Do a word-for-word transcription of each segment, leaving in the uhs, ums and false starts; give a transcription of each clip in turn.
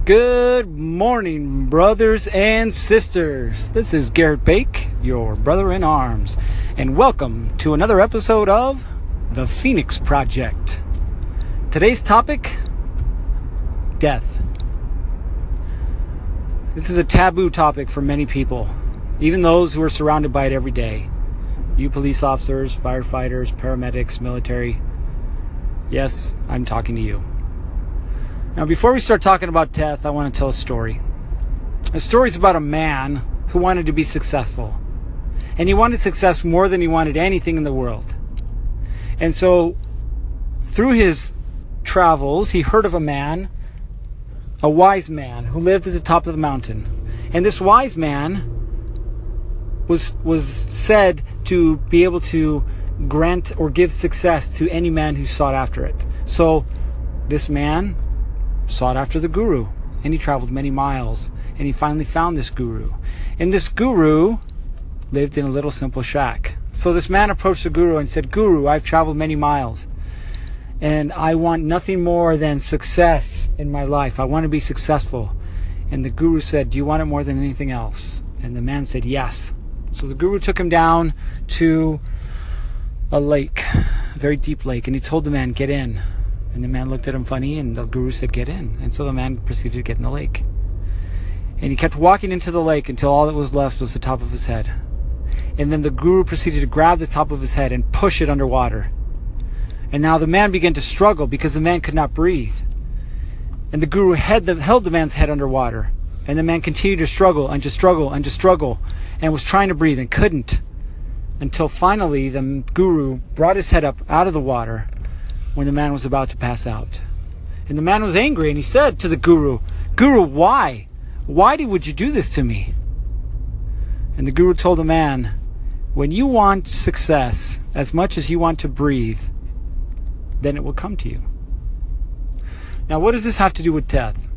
Good morning, brothers and sisters. This is Garrett Bake, your brother in arms, and welcome to another episode of The Phoenix Project. Today's topic, death. This is a taboo topic for many people, even those who are surrounded by it every day. You police officers, firefighters, paramedics, military. Yes, I'm talking to you. Now, before we start talking about death, I want to tell a story. The story is about a man who wanted to be successful. And he wanted success more than he wanted anything in the world. And so, through his travels, he heard of a man, a wise man, who lived at the top of the mountain. And this wise man was, was said to be able to grant or give success to any man who sought after it. So, this man sought after the guru, and he traveled many miles, and he finally found this guru. And this guru lived in a little simple shack. So this man approached the guru and said, "Guru, I've traveled many miles, and I want nothing more than success in my life. I want to be successful." And the guru said, "Do you want it more than anything else?" And the man said, "Yes." So the guru took him down to a lake, a very deep lake, and he told the man, "Get in." And the man looked at him funny, and the guru said, "Get in." And so the man proceeded to get in the lake. And he kept walking into the lake until all that was left was the top of his head. And then the guru proceeded to grab the top of his head and push it underwater. And now the man began to struggle because the man could not breathe. And the guru had the, held the man's head underwater. And the man continued to struggle and to struggle and to struggle and was trying to breathe and couldn't. Until finally the guru brought his head up out of the water when the man was about to pass out. And the man was angry, and he said to the guru, "Guru, why? Why did, would you do this to me?" And the guru told the man, "When you want success as much as you want to breathe, then it will come to you." Now, what does this have to do with death?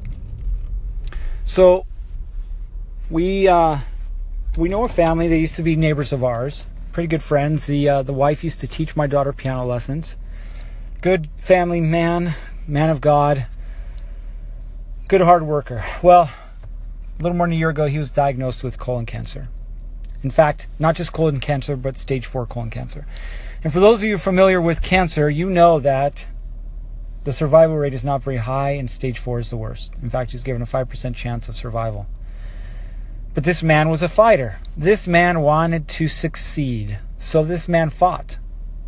So, we uh, we know a family. They used to be neighbors of ours, pretty good friends. The uh, the wife used to teach my daughter piano lessons. Good family man, man of God, good hard worker. Well, a little more than a year ago, he was diagnosed with colon cancer. In fact, not just colon cancer, but stage four colon cancer. And for those of you familiar with cancer, you know that the survival rate is not very high, and stage four is the worst. In fact, he's given a five percent chance of survival. But this man was a fighter. This man wanted to succeed. So this man fought.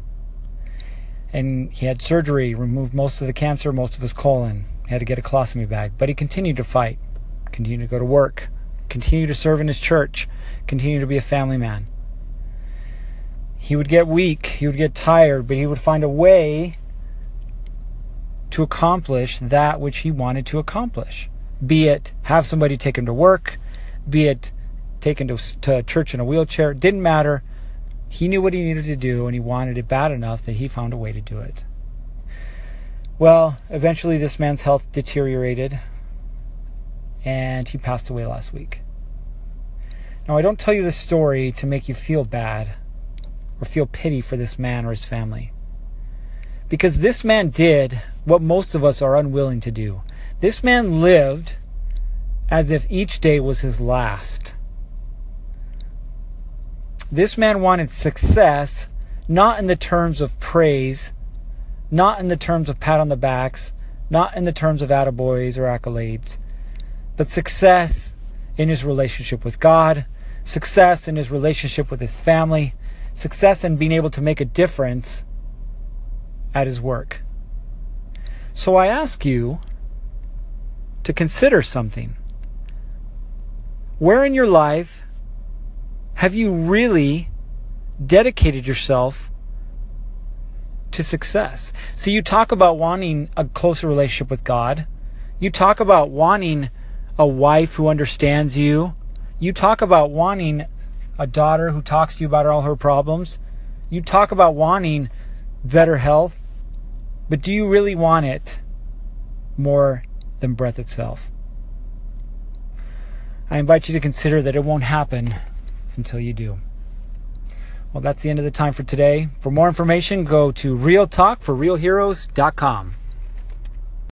And he had surgery, removed most of the cancer, most of his colon. He had to get a colostomy bag. But he continued to fight, continued to go to work, continued to serve in his church, continued to be a family man. He would get weak, he would get tired, but he would find a way to accomplish that which he wanted to accomplish. Be it have somebody take him to work, be it take him to, to church in a wheelchair, it didn't matter. He knew what he needed to do, and he wanted it bad enough that he found a way to do it. Well, eventually this man's health deteriorated, and he passed away last week. Now, I don't tell you this story to make you feel bad or feel pity for this man or his family, because this man did what most of us are unwilling to do. This man lived as if each day was his last. This man wanted success, not in the terms of praise, not in the terms of pat on the backs, not in the terms of attaboys or accolades, but success in his relationship with God, success in his relationship with his family, success in being able to make a difference at his work. So I ask you to consider something. Where in your life have you really dedicated yourself to success? So you talk about wanting a closer relationship with God. You talk about wanting a wife who understands you. You talk about wanting a daughter who talks to you about all her problems. You talk about wanting better health. But do you really want it more than breath itself? I invite you to consider that it won't happen until you do. Well, that's the end of the time for today. For more information, go to real talk for real heroes dot com.